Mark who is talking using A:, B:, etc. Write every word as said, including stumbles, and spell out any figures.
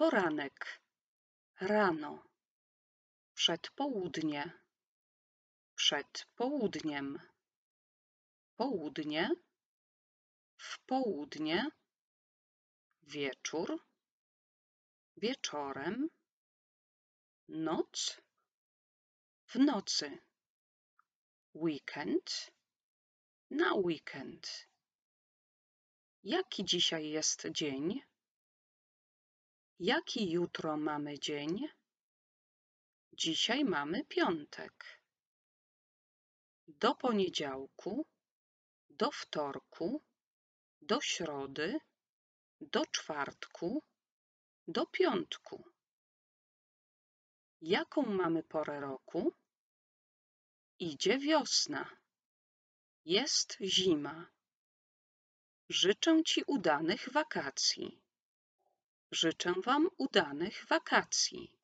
A: Poranek, rano, przedpołudnie, przed południem, południe, w południe, wieczór, wieczorem, noc, w nocy, weekend, na weekend. Jaki dzisiaj jest dzień? Jaki jutro mamy dzień? Dzisiaj mamy piątek. Do poniedziałku, do wtorku, do środy, do czwartku, do piątku. Jaką mamy porę roku? Idzie wiosna. Jest zima. Życzę Ci udanych wakacji. Życzę Wam udanych wakacji.